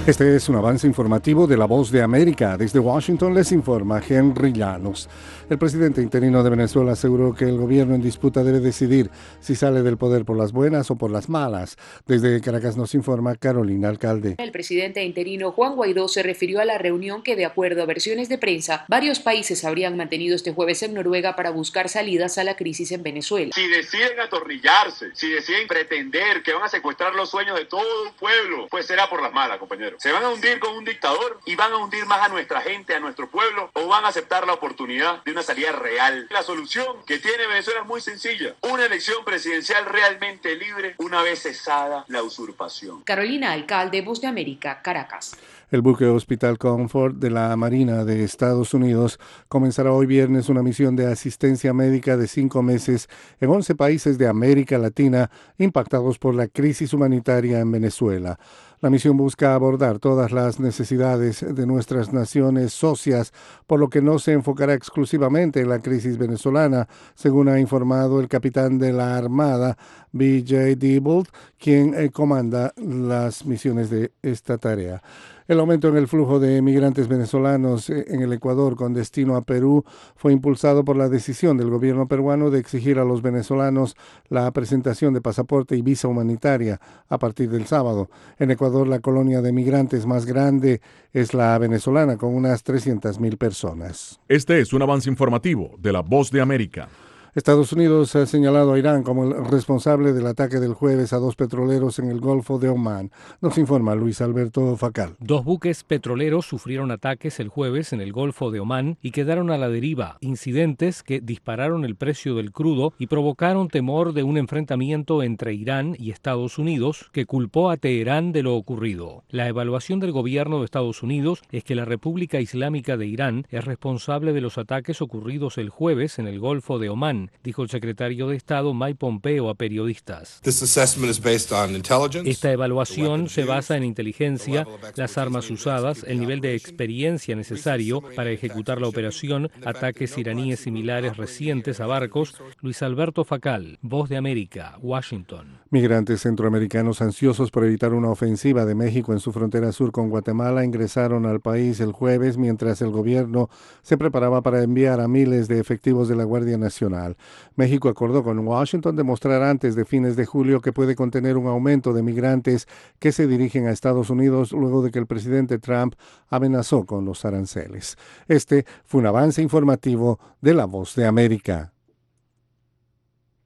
Este es un avance informativo de La Voz de América. Desde Washington les informa Henry Llanos. El presidente interino de Venezuela aseguró que el gobierno en disputa debe decidir si sale del poder por las buenas o por las malas. Desde Caracas nos informa Carolina Alcalde. El presidente interino Juan Guaidó se refirió a la reunión que, de acuerdo a versiones de prensa, varios países habrían mantenido este jueves en Noruega para buscar salidas a la crisis en Venezuela. Si deciden atornillarse, si deciden pretender que van a secuestrar los sueños de todo un pueblo, pues será por las malas, compañeros. Se van a hundir con un dictador y van a hundir más a nuestra gente, a nuestro pueblo, o van a aceptar la oportunidad de una salida real. La solución que tiene Venezuela es muy sencilla: una elección presidencial realmente libre una vez cesada la usurpación. Carolina Alcalde, Voz de América, Caracas. El buque Hospital Comfort de la Marina de Estados Unidos comenzará hoy viernes una misión de asistencia médica de 5 meses en 11 países de América Latina impactados por la crisis humanitaria en Venezuela. La misión busca abordar todas las necesidades de nuestras naciones socias, por lo que no se enfocará exclusivamente en la crisis venezolana, según ha informado el capitán de la Armada, B.J. Diebold, quien comanda las misiones de esta tarea. El aumento en el flujo de migrantes venezolanos en el Ecuador con destino a Perú fue impulsado por la decisión del gobierno peruano de exigir a los venezolanos la presentación de pasaporte y visa humanitaria a partir del sábado. En Ecuador, la colonia de migrantes más grande es la venezolana, con unas 300,000 personas. Este es un avance informativo de La Voz de América. Estados Unidos ha señalado a Irán como el responsable del ataque del jueves a 2 petroleros en el Golfo de Omán. Nos informa Luis Alberto Facal. 2 buques petroleros sufrieron ataques el jueves en el Golfo de Omán y quedaron a la deriva, incidentes que dispararon el precio del crudo y provocaron temor de un enfrentamiento entre Irán y Estados Unidos, que culpó a Teherán de lo ocurrido. La evaluación del gobierno de Estados Unidos es que la República Islámica de Irán es responsable de los ataques ocurridos el jueves en el Golfo de Omán, dijo el secretario de Estado Mike Pompeo a periodistas. Esta evaluación se basa en inteligencia, las armas usadas, el nivel de experiencia necesario para ejecutar la operación, ataques iraníes similares recientes a barcos. Luis Alberto Facal, Voz de América, Washington. Migrantes centroamericanos ansiosos por evitar una ofensiva de México en su frontera sur con Guatemala ingresaron al país el jueves mientras el gobierno se preparaba para enviar a miles de efectivos de la Guardia Nacional. México acordó con Washington demostrar antes de fines de julio que puede contener un aumento de migrantes que se dirigen a Estados Unidos luego de que el presidente Trump amenazó con los aranceles. Este fue un avance informativo de La Voz de América.